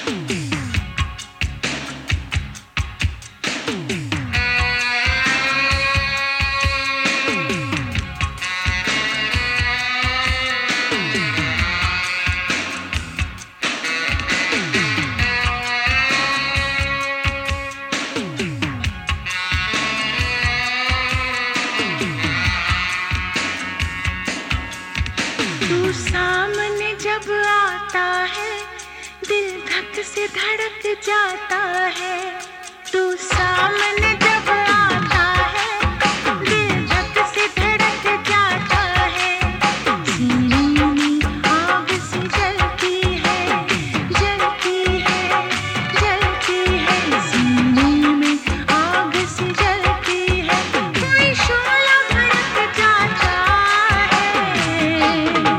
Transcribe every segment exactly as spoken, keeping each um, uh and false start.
तू सामने जब आता है दिल धक से धड़क जाता है। तू सामने जब आता है दिल धक से धड़क जाता है। सीने में आग सी जलती है जलती है जलती है। सीने में आग सी जलती है। कोई शोला भड़क जाता है।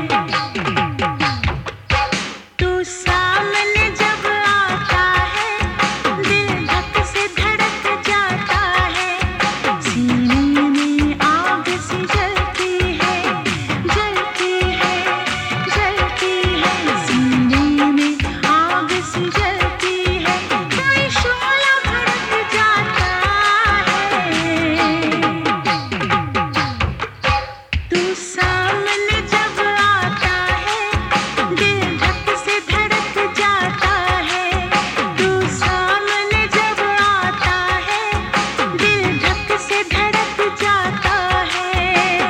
तू सामने जब आता है दिल धक से धड़क जाता है। सीने में आग सी जलती है जलती है जलती है। सीने में आग सी जलती है। कोई शोला भड़क जाता है। तू सामने जब आता है दिल धक से धड़क जाता है। तू सामने जब आता है दिल धक से धड़क जाता है।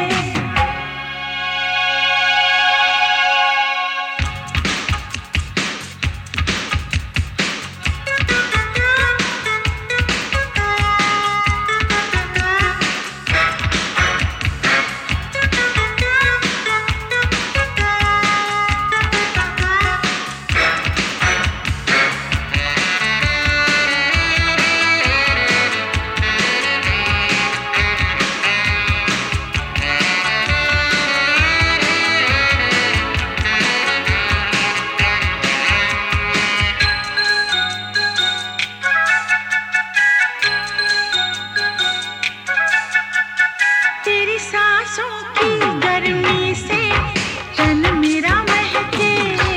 तेरी सांसों की गर्मी से तन मेरा महके।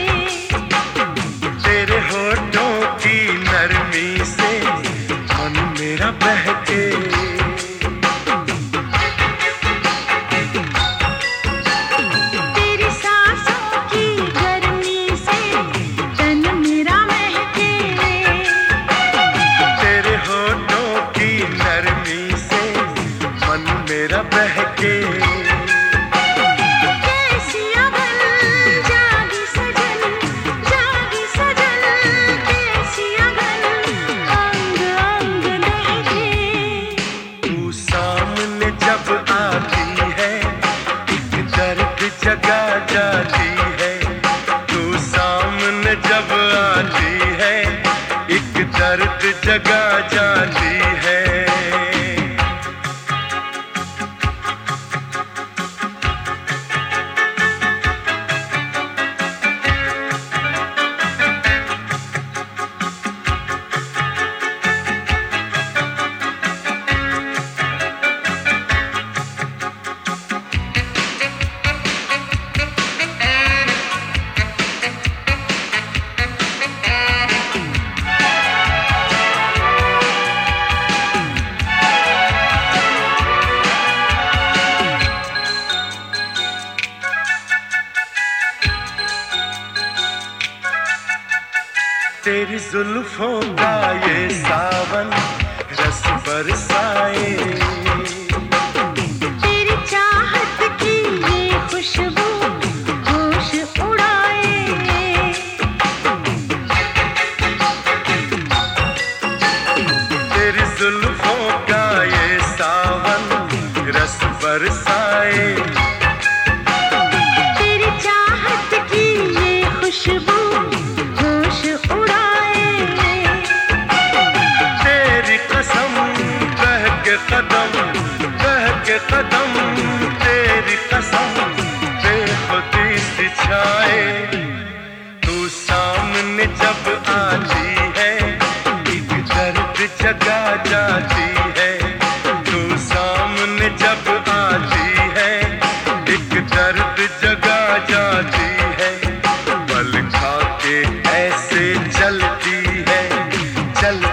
तेरे होठों की नरमी से मन मेरा बहके। तेरी सांसों की गर्मी से तन मेरा महके। तेरे होठों की नरमी से मन मेरा बहके। कैसी अगन जागी सजन जागी सजन। कैसी अगन अंग अंग दहके। तू सामने जब आती है एक दर्द जगा जाती है। तू सामने जब आती है एक दर्द जगा जाती है। तेरी जुल्फों का ये सावन रस बरसाए। तेरी चाहत की ये खुशबू होश उड़ाए। तेरी जुल्फों का ये सावन रस बरसाए। तेरी चाहत की ये खुशबू होश उड़ाए। तेरी कसम कह के कदम कह के कदम तेरी कसम बेखुदी सी छाए। तू सामने जब आती है एक दर्द जगा जाती है। तू सामने जब आती है एक दर्द जगा जाती है। पल खा के ऐसे चलती चल